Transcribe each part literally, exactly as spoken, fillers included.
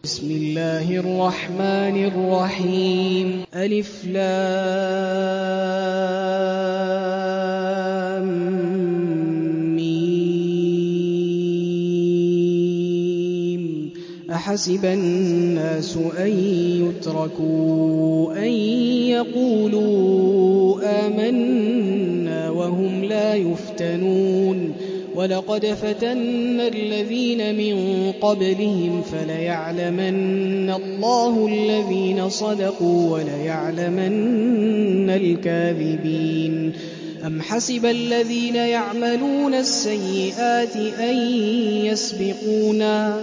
بسم الله الرحمن الرحيم ألف لام ميم أحسب الناس أن يتركوا أن يقولوا آمنا وهم لا يفتنون ولقد فتنا الذين من قبلهم فليعلمن الله الذين صدقوا وليعلمن الكاذبين أم حسب الذين يعملون السيئات أن يسبقونا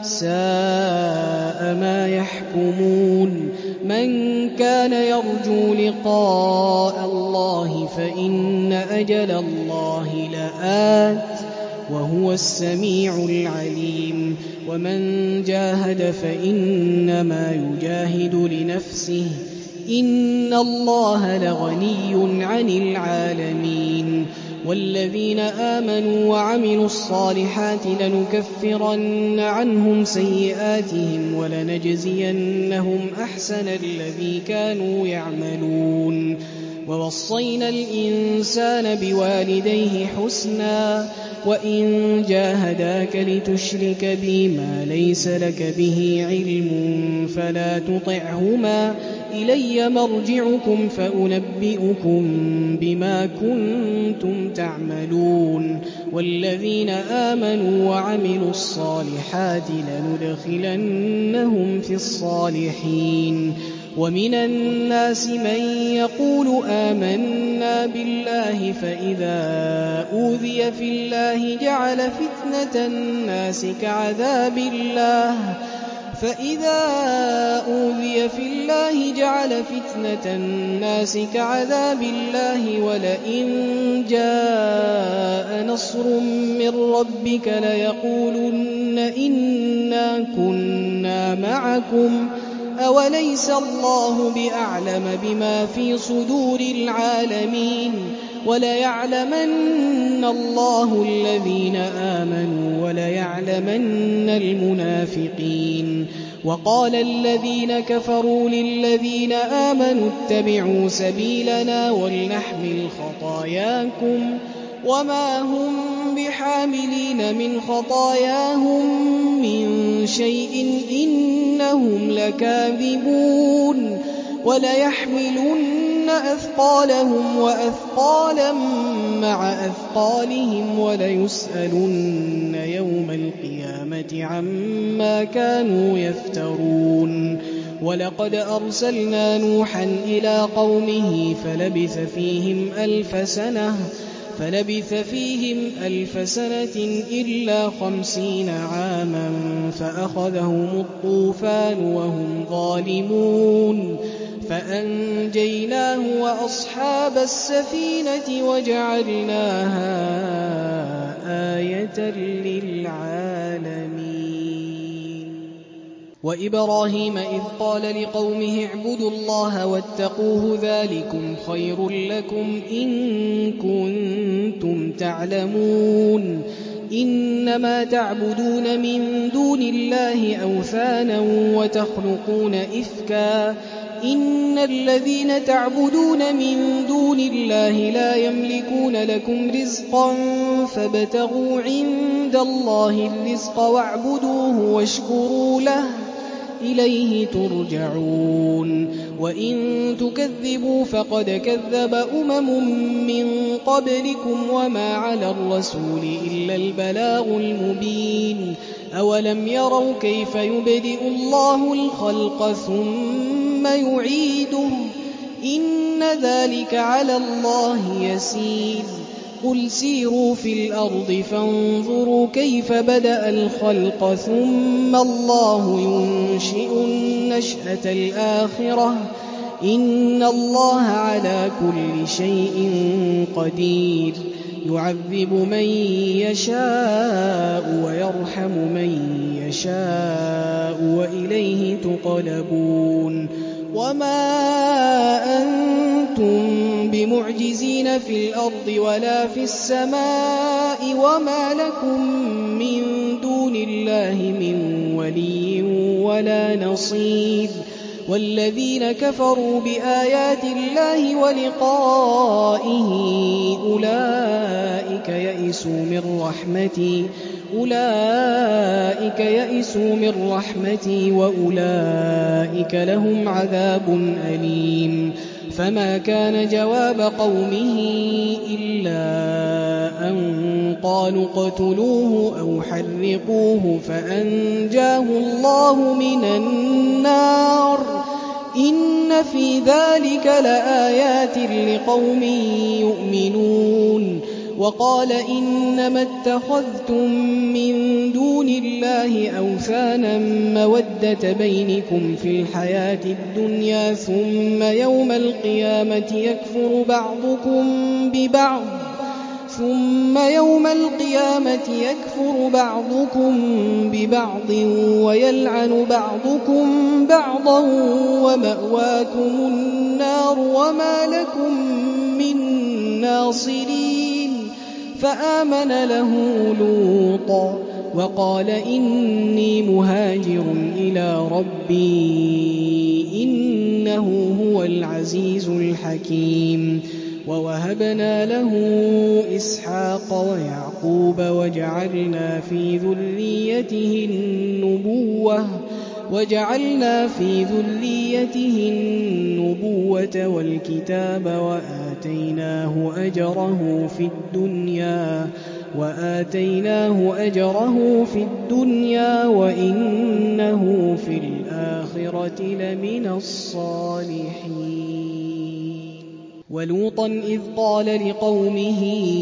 ساء ما يحكمون من كان يرجو لقاء الله فإن أجل الله لآت وهو السميع العليم ومن جاهد فإنما يجاهد لنفسه إن الله لغني عن العالمين والذين آمنوا وعملوا الصالحات لنكفرن عنهم سيئاتهم ولنجزينهم أحسن الذي كانوا يعملون ووصينا الإنسان بوالديه حسنا وإن جاهداك لتشرك بي ما ليس لك به علم فلا تطعهما إلي مرجعكم فأنبئكم بما كنتم تعملون والذين آمنوا وعملوا الصالحات لندخلنهم في الصالحين ومن الناس من يقول آمنا بالله فإذا أوذي في الله جعل فتنة الناس كعذاب الله فإذا أوذي في الله جعل فتنة الناس كعذاب الله ولئن جاء نصر من ربك ليقولن إنا كنا معكم أوليس الله بأعلم بما في صدور العالمين وليعلمن الله الذين آمنوا وليعلمن المنافقين وقال الذين كفروا للذين آمنوا اتبعوا سبيلنا ولنحمل خطاياكم وما هم بحاملين من خطاياهم من شيء إنهم لكاذبون وليحملن أثقالهم وأثقالا مع أثقالهم وليسألن يوم القيامة عما كانوا يفترون ولقد أرسلنا نوحا إلى قومه فلبث فيهم ألف سنة فلبث فيهم ألف سنة إلا خمسين عاما فأخذهم الطوفان وهم ظالمون فأنجيناه وأصحاب السفينة وجعلناها آية للعالمين وإبراهيم إذ قال لقومه اعبدوا الله واتقوه ذلكم خير لكم إن كنتم تعلمون إنما تعبدون من دون الله أوثانا وتخلقون إفكا إن الذين تعبدون من دون الله لا يملكون لكم رزقا فابتغوا عند الله الرزق واعبدوه واشكروا له إليه ترجعون وإن تكذبوا فقد كذب أمم من قبلكم وما على الرسول إلا البلاغ المبين أولم يروا كيف يبدئ الله الخلق ثم يعيده إن ذلك على الله يسير قل سيروا في الأرض فانظروا كيف بدأ الخلق ثم الله ينشئ النشأة الآخرة إن الله على كل شيء قدير يعذب من يشاء ويرحم من يشاء وإليه تقلبون وما أنتم بمعجزين في الأرض ولا في السماء وما لكم من دون دون الله من ولي ولا نصير والذين كفروا بآيات الله ولقائه أولئك يئسوا من رحمتي أولئك يئسوا من رحمتي وأولئك لهم عذاب أليم فما كان جواب قومه إلا أن قالوا اقتلوه أو حرقوه فأنجاه الله من النار إن في ذلك لآيات لقوم يؤمنون وقال إنما اتخذتم من دون الله أوثانا مودة بينكم في الحياة الدنيا ثم يوم القيامة يكفر بعضكم ببعض ثم يوم القيامة يكفر بعضكم ببعض ويلعن بعضكم بعضا ومأواكم النار وما لكم من ناصرين فآمن له لوطا وقال إني مهاجر إلى ربي إنه هو العزيز الحكيم ووهبنا له إسحاق ويعقوب وجعلنا في ذريته النبوة وجعلنا في ذريته النبوة والكتاب وآتيناه أجره في الدنيا وآتيناه أجره في الدنيا وإنه في الآخرة لمن الصالحين ولوطا إذ قال لقومه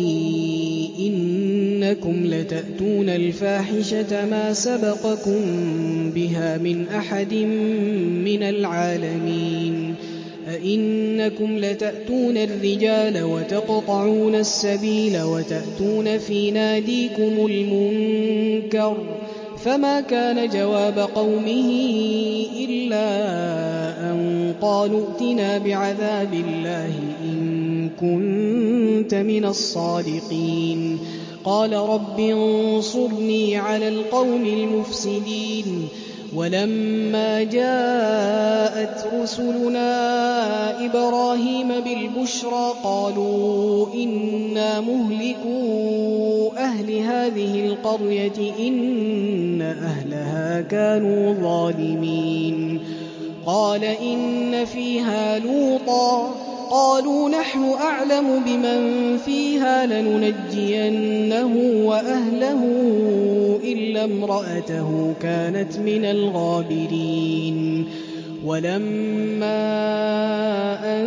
إنكم لتأتون الفاحشة ما سبقكم بها من أحد من العالمين أئنكم لتأتون الرجال وتقطعون السبيل وتأتون في ناديكم المنكر فما كان جواب قومه إلا أن قالوا ائتنا بعذاب الله إن كنت من الصادقين قال رب انصرني على القوم المفسدين ولما جاءت رسلنا إبراهيم بالبشرى قالوا إنا مهلكو أهل هذه القرية إن أهلها كانوا ظالمين قال إن فيها لوطا قالوا نحن أعلم بمن فيها لننجينه وأهله إلا امرأته كانت من الغابرين ولما أن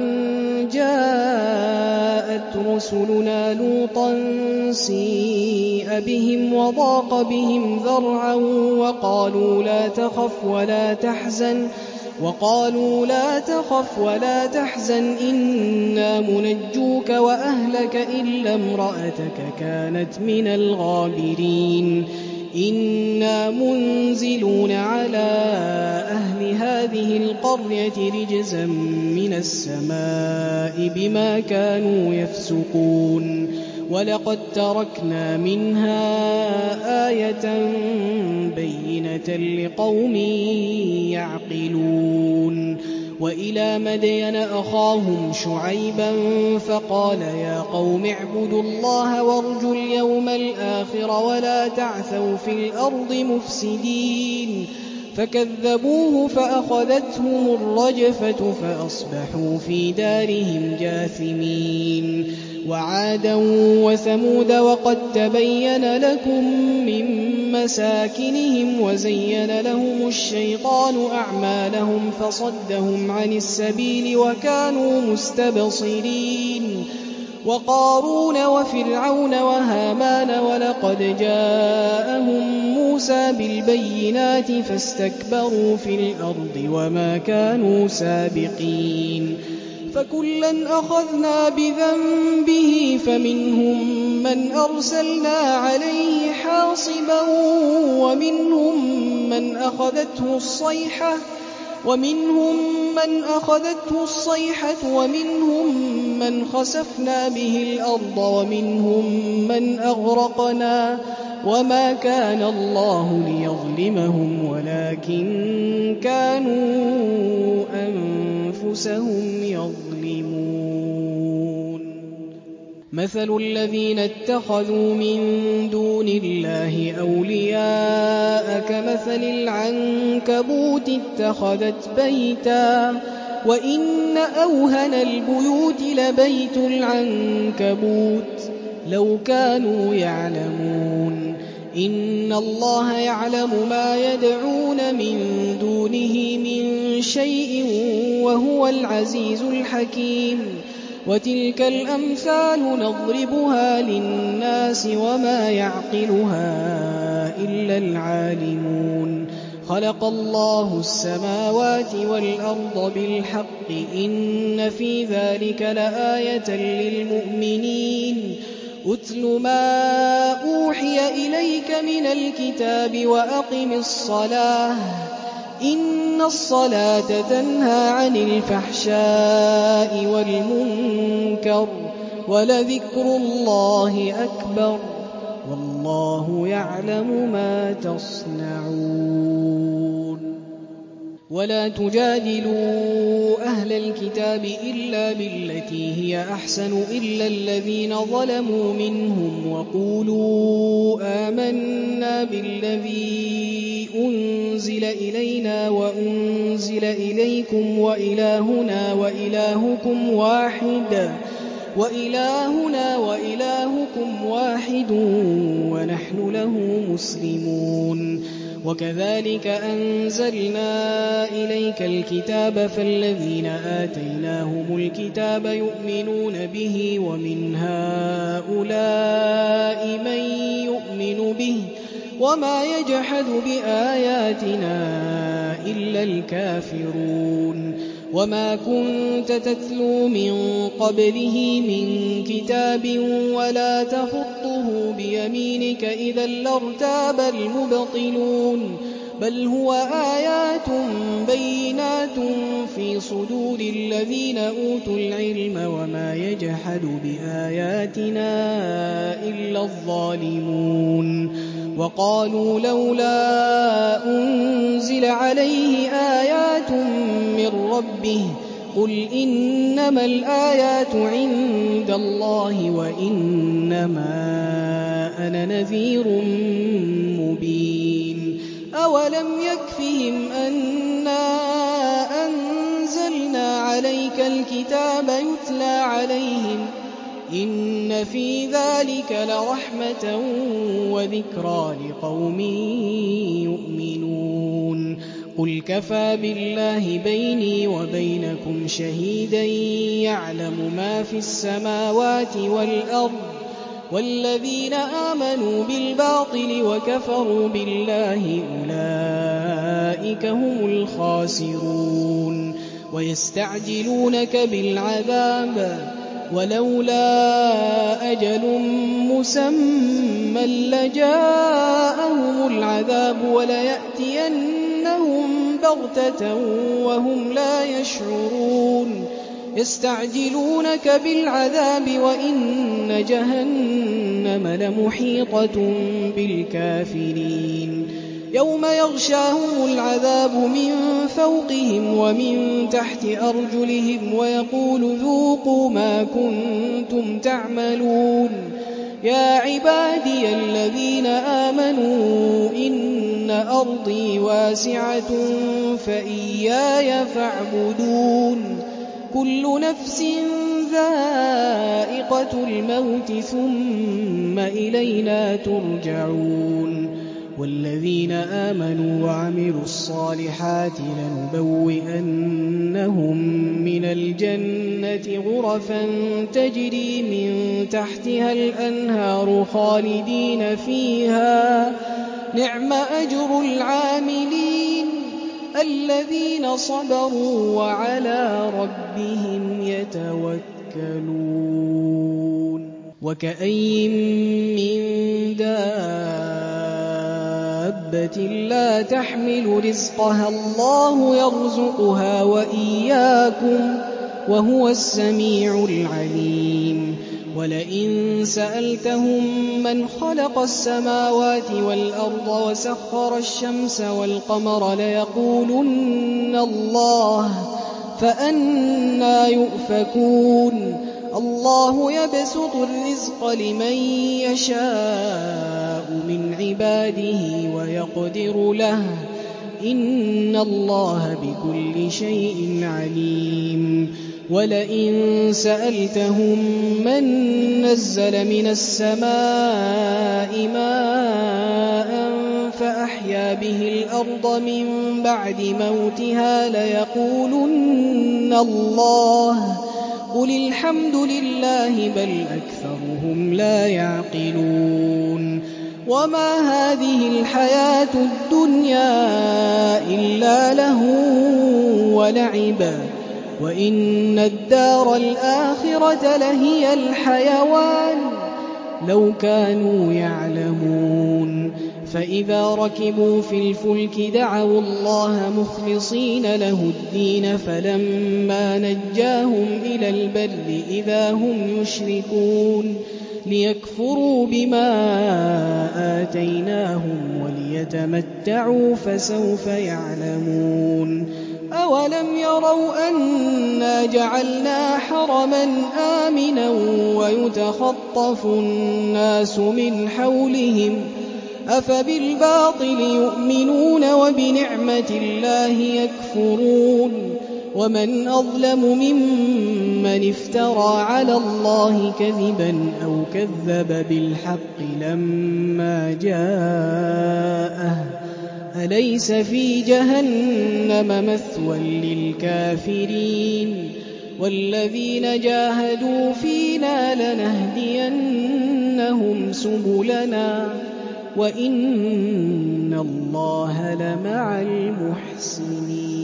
جاءت رسلنا لوطا سيء بهم وضاق بهم ذرعا وقالوا لا تخف ولا تحزن وقالوا لا تخف ولا تحزن إنا منجوك وأهلك إلا امرأتك كانت من الغابرين إنا منزلون على أهل هذه القرية رجزا من السماء بما كانوا يفسقون ولقد تركنا منها آية بينة لقوم يعقلون وإلى مدين أخاهم شعيبا فقال يا قوم اعبدوا الله وارجوا اليوم الآخر ولا تعثوا في الأرض مفسدين فكذبوه فأخذتهم الرجفة فأصبحوا في دارهم جاثمين وعادا وثمود وقد تبين لكم من مساكنهم وزين لهم الشيطان أعمالهم فصدهم عن السبيل وكانوا مستبصرين وقارون وفرعون وهامان ولقد جاءهم موسى بالبينات فاستكبروا في الأرض وما كانوا سابقين فكلا أخذنا بذنبه فمنهم من أرسلنا عليه حاصبا ومنهم من أخذته الصيحة ومنهم من أخذته الصيحة ومنهم من خسفنا به الأرض ومنهم من أغرقنا وما كان الله ليظلمهم ولكن كانوا أنفسهم يظلمون. مثل الذين اتخذوا من دون الله أولياء كمثل العنكبوت اتخذت بيتا وإن أوهن البيوت لبيت العنكبوت لو كانوا يعلمون. إن الله يعلم ما يدعون من دونه من شيء وهو العزيز الحكيم. وتلك الأمثال نضربها للناس وما يعقلها إلا العالمون. خلق الله السماوات والأرض بالحق إن في ذلك لآية للمؤمنين. أتل ما أوحي إليك من الكتاب وأقم الصلاة إن الصلاة تنهى عن الفحشاء والمنكر ولذكر الله أكبر والله يعلم ما تصنعون. ولا تجادلوا أهل الكتاب إلا بالتي هي أحسن إلا الذين ظلموا منهم وقولوا آمنا بالذي أنزل إلينا وأنزل إليكم وإلهنا وإلهكم واحد وإلهنا وإلهكم واحد ونحن له مسلمون. وكذلك أنزلنا إليك الكتاب فالذين آتيناهم الكتاب يؤمنون به ومن هؤلاء من يؤمن به وما يجحد بآياتنا إلا الكافرون. وما كنت تتلو من قبله من كتاب ولا تخطه بيمينك إذا لارتاب المبطلون بل هو آيات بينات في صدور الذين أوتوا العلم وما يجحد بآياتنا إلا الظالمون. وقالوا لولا أنزل عليه آيات من ربه قل إنما الآيات عند الله وإنما أنا نذير مبين. أولم يكفهم أنا أنزلنا عليك الكتاب يتلى عليهم إن في ذلك لرحمة وذكرى لقوم يؤمنون. قل كفى بالله بيني وبينكم شهيدا يعلم ما في السماوات والأرض والذين آمنوا بالباطل وكفروا بالله أولئك هم الخاسرون. ويستعجلونك بالعذاب ولولا أجل مسمى لجاءهم العذاب وليأتينهم بغتة وهم لا يشعرون. يستعجلونك بالعذاب وإن جهنم لمحيطة بالكافرين. يوم يغشاهم العذاب من فوقهم ومن تحت أرجلهم ويقول ذوقوا ما كنتم تعملون. يا عبادي الذين آمنوا إن أرضي واسعة فإياي فاعبدون. كل نفس ذائقة الموت ثم إلينا ترجعون. والذين آمنوا وعملوا الصالحات لنبوئنهم من الجنة غرفا تجري من تحتها الأنهار خالدين فيها نعم أجر العاملين الذين صبروا وعلى ربهم يتوكلون. وكأين من دابة لا تحمل رزقها الله يرزقها وإياكم وهو السميع العليم. وَلَئِن سَأَلْتَهُم مَّنْ خَلَقَ السَّمَاوَاتِ وَالْأَرْضَ وَسَخَّرَ الشَّمْسَ وَالْقَمَرَ لَيَقُولُنَّ اللَّهُ فَأَنَّىٰ يُؤْفَكُونَ اللَّهُ يَبْسُطُ الرِّزْقَ لِمَن يَشَاءُ مِنْ عِبَادِهِ وَيَقْدِرُ لَهُ ۚ إِنَّ اللَّهَ بِكُلِّ شَيْءٍ عَلِيمٌ وَلَئِن سَأَلْتَهُم مَّن نَّزَّلَ مِنَ السَّمَاءِ مَاءً فَأَحْيَا بِهِ الْأَرْضَ مِن بَعْدِ مَوْتِهَا لَيَقُولُنَّ اللَّهُ ۚ قُلِ الْحَمْدُ لِلَّهِ بَلْ أَكْثَرُهُمْ لَا يَعْقِلُونَ وَمَا هَٰذِهِ الْحَيَاةُ الدُّنْيَا إِلَّا لَهْوٌ وَلَعِبٌ ۚ وَإِنَّ الدَّارَ الْآخِرَةَ لَهِيَ الْحَيَوَانُ ۚ لَوْ كَانُوا يَعْلَمُونَ فَإِذَا رَكِبُوا فِي الْفُلْكِ دَعَوُا اللَّهَ مُخْلِصِينَ لَهُ الدِّينَ فَلَمَّا نَجَّاهُمْ إِلَى الْبَرِّ إِذَا هُمْ يُشْرِكُونَ لِيَكْفُرُوا بِمَا آتَيْنَاهُمْ وَلِيَتَمَتَّعُوا فَسَوْفَ يَعْلَمُونَ أَوَلَمْ يَرَوْا أَنَّا جَعَلْنَا حَرَمًا آمِنًا وَيُتَخَطَّفُ النَّاسُ مِنْ حَوْلِهِمْ ۚ أَفَبِالْبَاطِلِ يُؤْمِنُونَ وَبِنِعْمَةِ اللَّهِ يَكْفُرُونَ وَمَنْ أَظْلَمُ مِمَّنِ افْتَرَىٰ عَلَى اللَّهِ كَذِبًا أَوْ كَذَّبَ بِالْحَقِّ لَمَّا جَاءَهُ ۚ أَلَيْسَ فِي جَهَنَّمَ مَثْوًى لِّلْكَافِرِينَ وَالَّذِينَ جَاهَدُوا فِينَا لَنَهْدِيَنَّهُمْ سُبُلَنَا وَإِنَّ اللَّهَ لَمَعَ الْمُحْسِنِينَ.